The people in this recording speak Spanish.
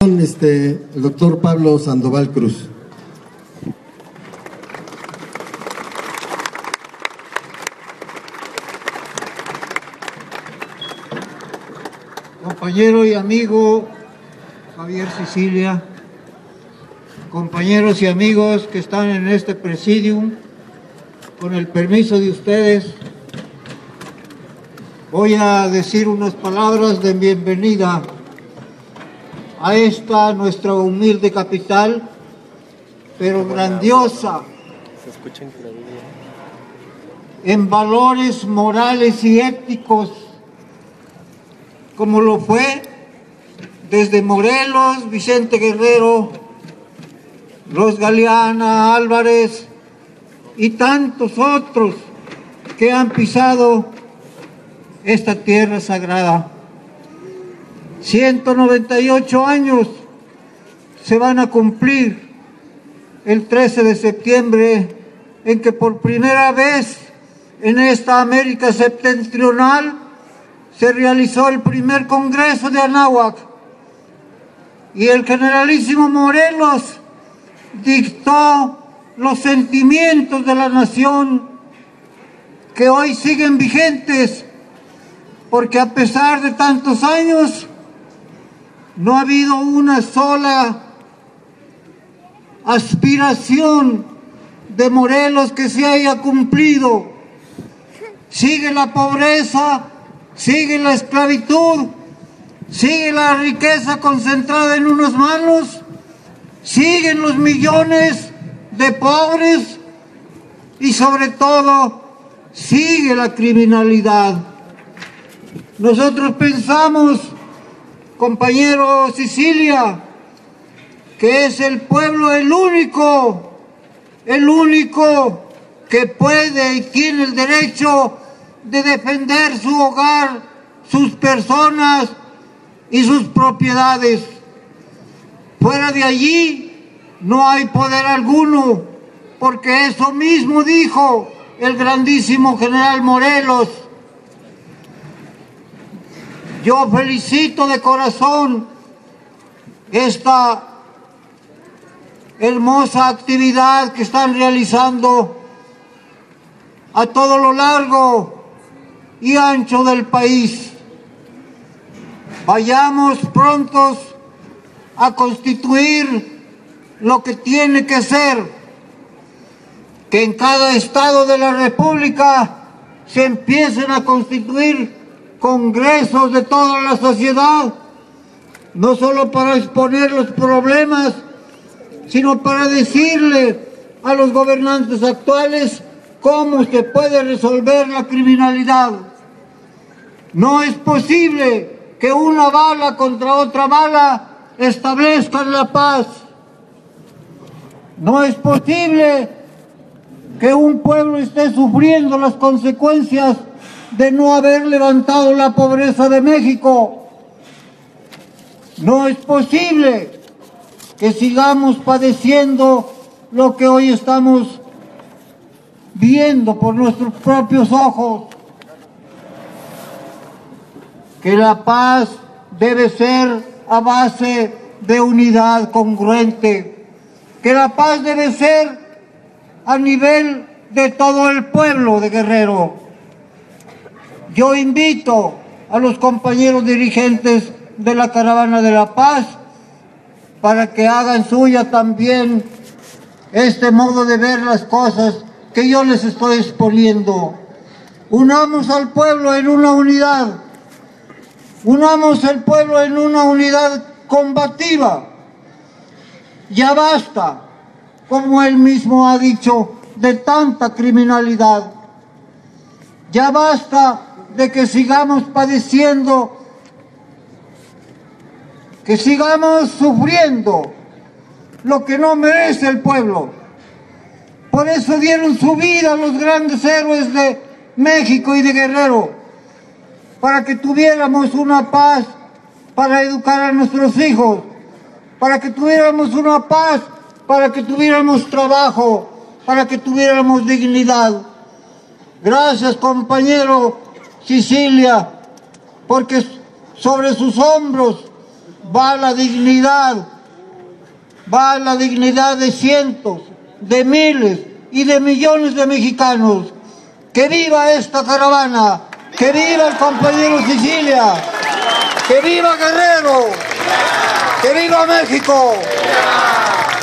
El doctor Pablo Sandoval Cruz. Compañero y amigo Javier Sicilia, compañeros y amigos que están en este presidium, con el permiso de ustedes, voy a decir unas palabras de bienvenida a esta nuestra humilde capital, pero grandiosa en valores morales y éticos, como lo fue desde Morelos, Vicente Guerrero, Ros Galeana, Álvarez y tantos otros que han pisado esta tierra sagrada. 198 años se van a cumplir el 13 de septiembre en que por primera vez en esta América septentrional se realizó el primer Congreso de Anáhuac y el generalísimo Morelos dictó los sentimientos de la nación que hoy siguen vigentes, porque a pesar de tantos años no ha habido una sola aspiración de Morelos que se haya cumplido. Sigue la pobreza, sigue la esclavitud, sigue la riqueza concentrada en unas manos, siguen los millones de pobres y sobre todo sigue la criminalidad. Nosotros pensamos, compañero Sicilia, que es el pueblo el único que puede y tiene el derecho de defender su hogar, sus personas y sus propiedades. Fuera de allí no hay poder alguno, porque eso mismo dijo el grandísimo general Morelos. Yo felicito de corazón esta hermosa actividad que están realizando a todo lo largo y ancho del país. Vayamos prontos a constituir lo que tiene que ser, que en cada estado de la República se empiecen a constituir congresos de toda la sociedad, no solo para exponer los problemas, sino para decirle a los gobernantes actuales cómo se puede resolver la criminalidad. No es posible que una bala contra otra bala establezcan la paz. No es posible que un pueblo esté sufriendo las consecuencias de no haber levantado la pobreza de México. No es posible que sigamos padeciendo lo que hoy estamos viendo por nuestros propios ojos. Que la paz debe ser a base de unidad congruente, que la paz debe ser a nivel de todo el pueblo de Guerrero. Yo invito a los compañeros dirigentes de la Caravana de la Paz para que hagan suya también este modo de ver las cosas que yo les estoy exponiendo. Unamos al pueblo en una unidad, unamos al pueblo en una unidad combativa. Ya basta, como él mismo ha dicho, de tanta criminalidad. Ya basta de que sigamos padeciendo, que sigamos sufriendo lo que no merece el pueblo. Por eso dieron su vida los grandes héroes de México y de Guerrero, para que tuviéramos una paz para educar a nuestros hijos, para que tuviéramos una paz, para que tuviéramos trabajo, para que tuviéramos dignidad. Gracias, compañero Sicilia, porque sobre sus hombros va la dignidad de cientos, de miles y de millones de mexicanos. ¡Que viva esta caravana! ¡Que viva el compañero Sicilia! ¡Que viva Guerrero! ¡Que viva México!